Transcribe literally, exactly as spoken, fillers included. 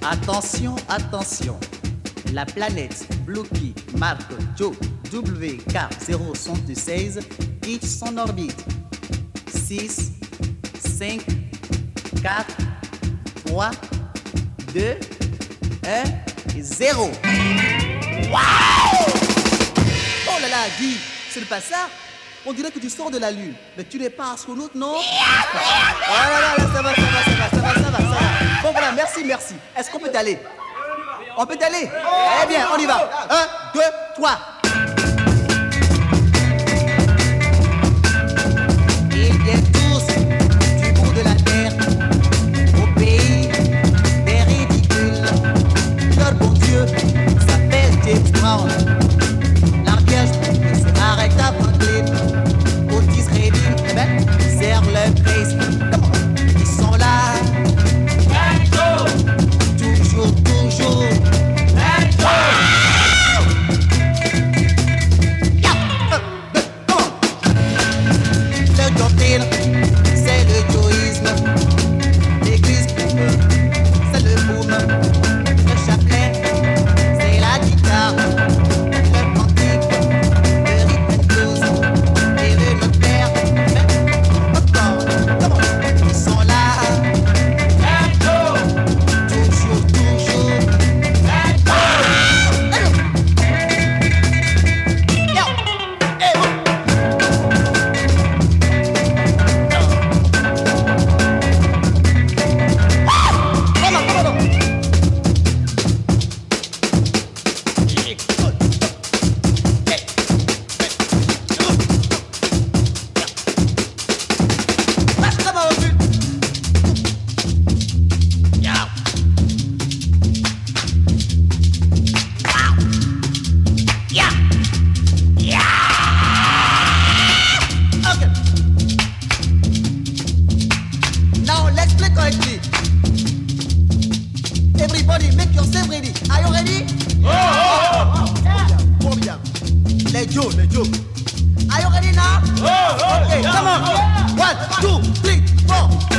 Attention, attention. La planète bloquée marque Joe W K zéro soixante-seize quitte son orbite. six, cinq, quatre, trois, deux, un, zéro. Waouh! Oh là là, Guy, c'est pas ça? On dirait que tu sors de la Lune, mais tu n'es pas astronaute, non? Oh là là, là, ça va, ça va, ça va, ça va, ça va, ça va. Bon voilà, merci, merci. Est-ce qu'on peut y aller? On peut y aller? Eh bien, on y va. Un, deux, trois. Ils viennent tous du bout de la terre, au pays des ridicules. Leur bon Dieu s'appelle James Brown. L'arbiège se arrête à Franklin. Otis Redding, eh ben, serre le Grace. Ils sont là. Toujours, toujours. Le doctrine, c'est le joïsme. L'église, c'est le boom. Le chapelet, c'est la guitare. Le cantique, le rythme and blues. Et le notaire, encore, comment ils sont là. Toujours, toujours. Everybody make yourself ready. Are you ready? Oh, oh, oh. Formidable. Let's go, let's go. Are you ready now? Oh, oh, okay, come on. One, two, three, four.